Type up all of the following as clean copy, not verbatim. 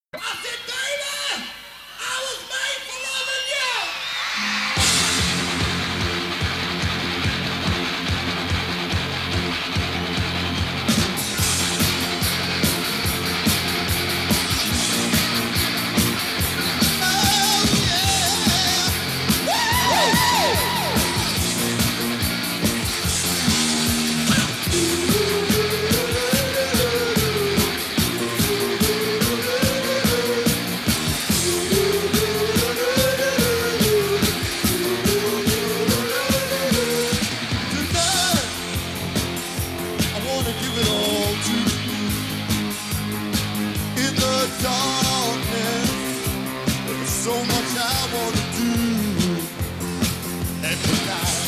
I said, baby, I was made for loving you. So much I want to do, and tonight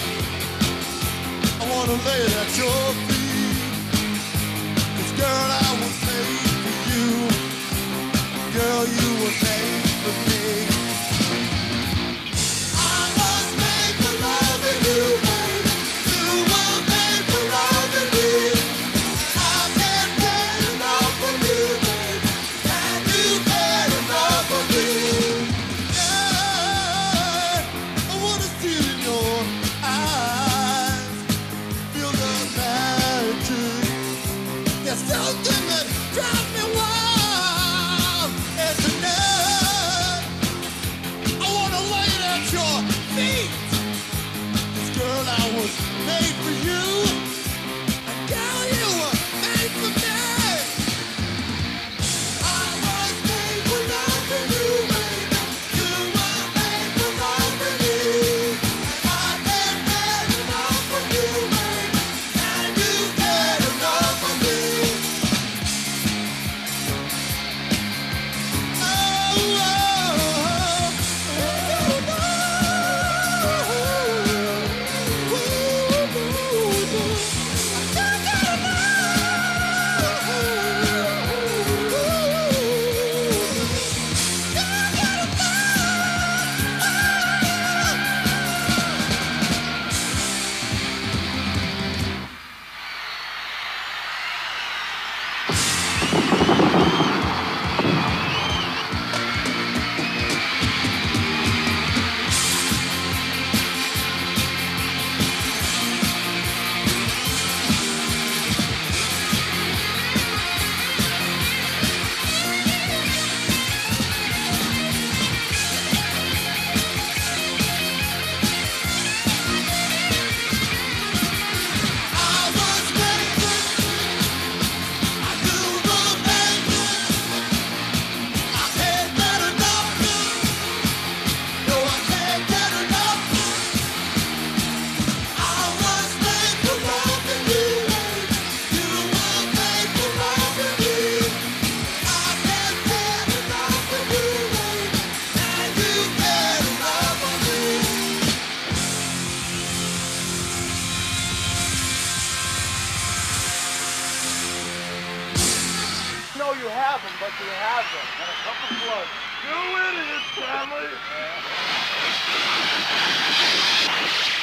I want to lay it at your feet. 'Cause girl, I was made for you. Girl, you were made for me. I was made for loving you, baby. You were made for loving me. I can't get enough of you, baby. Can you get enough of me? Something that drives me wild. And tonight I wanna lay it at your feet. 'Cause girl, I was made for you. And girl, you were made for me. I was made for loving you, baby. You were made for loving me. I can't get enough of you, baby. Can you get enough of me? No, you haven't, but you have them. And a cup of blood. You idiots, family! Yeah.